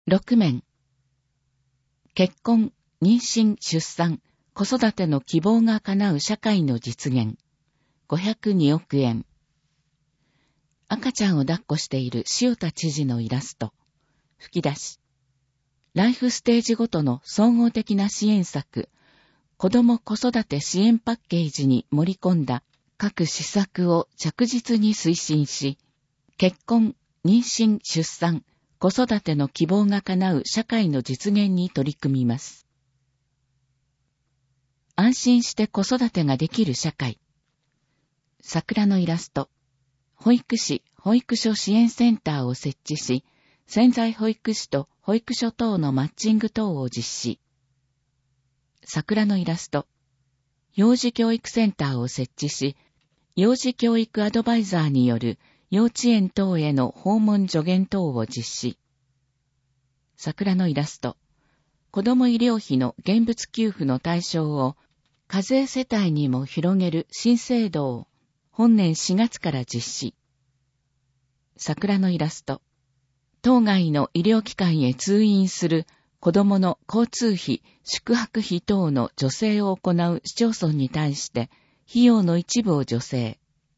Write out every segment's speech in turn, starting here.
6面。結婚、妊娠、出産、子育ての希望が叶う社会の実現。502億円。赤ちゃんを抱っこしている塩田知事のイラスト。吹き出し。ライフステージごとの総合的な支援策、子ども子育て支援パッケージに盛り込んだ各施策を着実に推進し、結婚、妊娠、出産、子育ての希望が叶う社会の実現に取り組みます。安心して子育てができる社会。桜のイラスト。保育士、保育所支援センターを設置し、潜在保育士と保育所等のマッチング等を実施。桜のイラスト。幼児教育センターを設置し、幼児教育アドバイザーによる幼稚園等への訪問助言等を実施。桜のイラスト。子ども医療費の現物給付の対象を課税世帯にも広げる新制度を本年4月から実施。桜のイラスト。当該の医療機関へ通院する子どもの交通費、宿泊費等の助成を行う市町村に対して費用の一部を助成。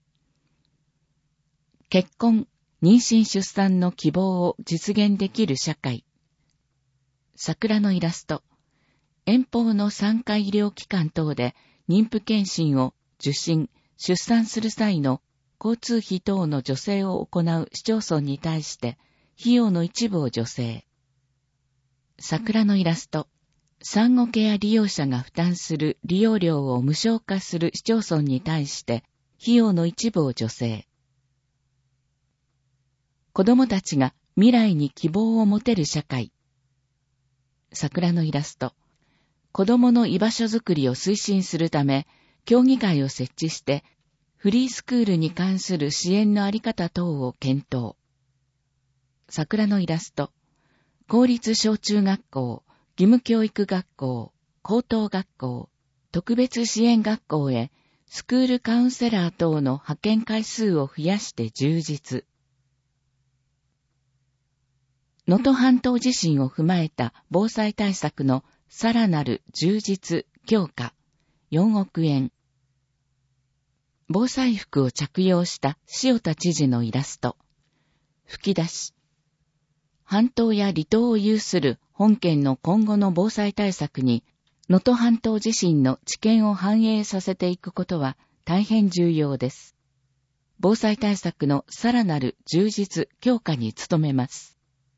結婚、妊娠出産の希望を実現できる社会。桜のイラスト。遠方の産科医療機関等で妊婦検診を受診、出産する際の交通費等の助成を行う市町村に対して費用の一部を助成。桜のイラスト。産後ケア利用者が負担する利用料を無償化する市町村に対して費用の一部を助成。子どもたちが未来に希望を持てる社会。桜のイラスト。子どもの居場所づくりを推進するため、協議会を設置して、フリースクールに関する支援のあり方等を検討。桜のイラスト。公立小中学校、義務教育学校、高等学校、特別支援学校へ、スクールカウンセラー等の派遣回数を増やして充実。能登半島地震を踏まえた防災対策のさらなる充実、強化、4億円。防災服を着用した塩田知事のイラスト。吹き出し。半島や離島を有する本県の今後の防災対策に、能登半島地震の知見を反映させていくことは大変重要です。防災対策のさらなる充実、強化に努めます。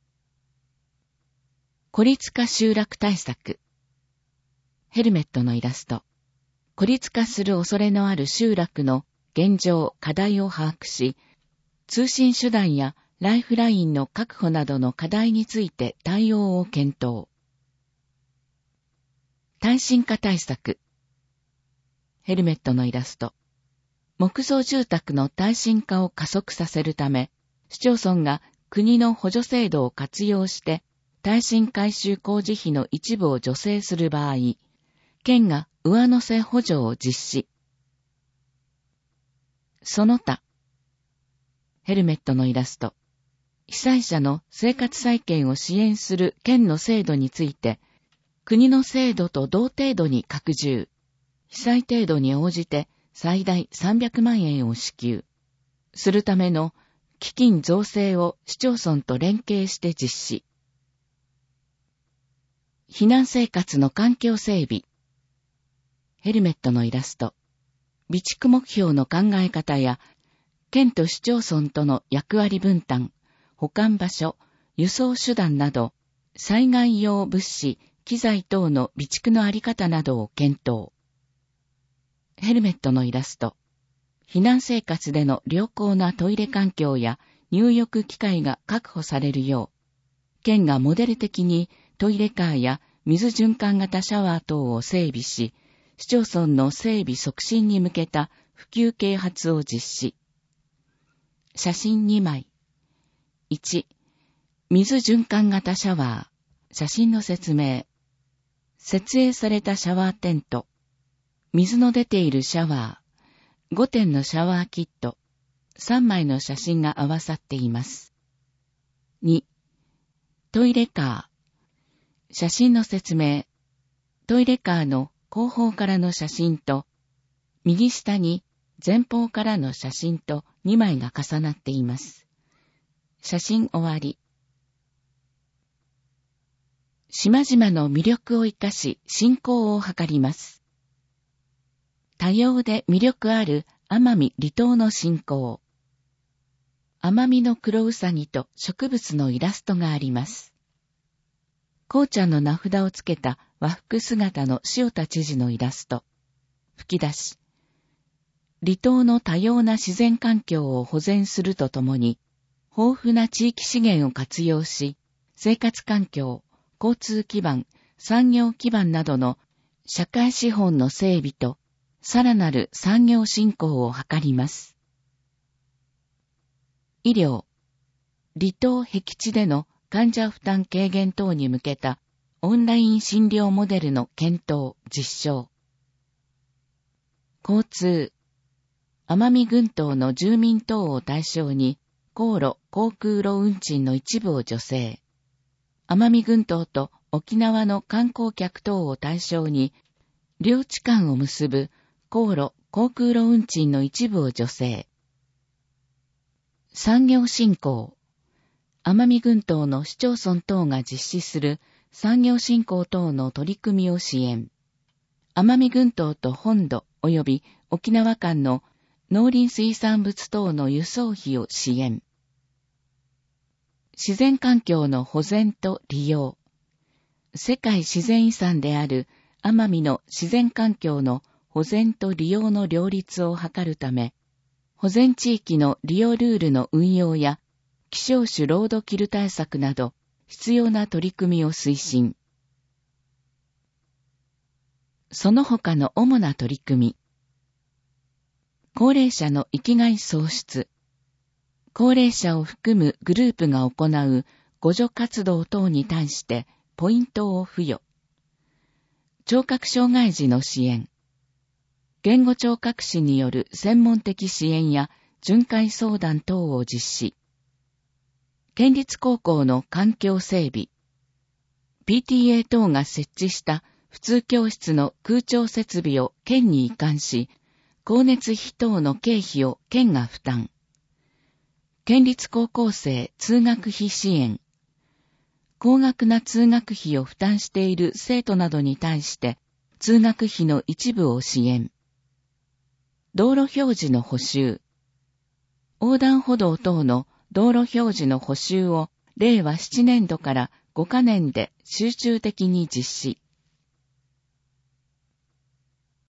孤立化集落対策。ヘルメットのイラスト。孤立化する恐れのある集落の現状、課題を把握し、通信手段やライフラインの確保などの課題について対応を検討。耐震化対策。ヘルメットのイラスト。木造住宅の耐震化を加速させるため、市町村が国の補助制度を活用して、耐震改修工事費の一部を助成する場合、県が上乗せ補助を実施。その他。ヘルメットのイラスト。被災者の生活再建を支援する県の制度について、国の制度と同程度に拡充。被災程度に応じて最大300万円を支給。するための基金造成を市町村と連携して実施。避難生活の環境整備。ヘルメットのイラスト。備蓄目標の考え方や、県と市町村との役割分担、保管場所、輸送手段など、災害用物資、機材等の備蓄のあり方などを検討。ヘルメットのイラスト。避難生活での良好なトイレ環境や入浴機会が確保されるよう、県がモデル的にトイレカーや水循環型シャワー等を整備し、市町村の整備促進に向けた普及啓発を実施。写真2枚。1、水循環型シャワー。写真の説明。設営されたシャワーテント。水の出ているシャワー。5点のシャワーキット。3枚の写真が合わさっています。2、 トイレカー。写真の説明。トイレカーの後方からの写真と、右下に前方からの写真と2枚が重なっています。写真終わり。島々の魅力を生かし振興を図ります。多様で魅力ある奄美離島の振興。奄美の黒うさぎと植物のイラストがあります。紅茶の名札をつけた和服姿の塩田知事のイラスト。吹き出し。離島の多様な自然環境を保全するとともに、豊富な地域資源を活用し、生活環境、交通基盤、産業基盤などの社会資本の整備と、さらなる産業振興を図ります。医療。離島僻地での患者負担軽減等に向けたオンライン診療モデルの検討、実証。交通。奄美群島の住民等を対象に、航路・航空路運賃の一部を助成。奄美群島と沖縄の観光客等を対象に、両地間を結ぶ航路・航空路運賃の一部を助成。産業振興。奄美群島の市町村等が実施する産業振興等の取り組みを支援。奄美群島と本土及び沖縄間の農林水産物等の輸送費を支援。自然環境の保全と利用。世界自然遺産である奄美の自然環境の保全と利用の両立を図るため、保全地域の利用ルールの運用や希少種ロードキル対策など必要な取り組みを推進。その他の主な取り組み。高齢者の生きがい創出。高齢者を含むグループが行う互助活動等に対してポイントを付与。聴覚障害児の支援。言語聴覚士による専門的支援や巡回相談等を実施。県立高校の環境整備。PTA 等が設置した普通教室の空調設備を県に移管し、光熱費等の経費を県が負担。県立高校生通学費支援。高額な通学費を負担している生徒などに対して通学費の一部を支援。道路表示の補修。横断歩道等の道路表示の補修を令和7年度から5カ年で集中的に実施。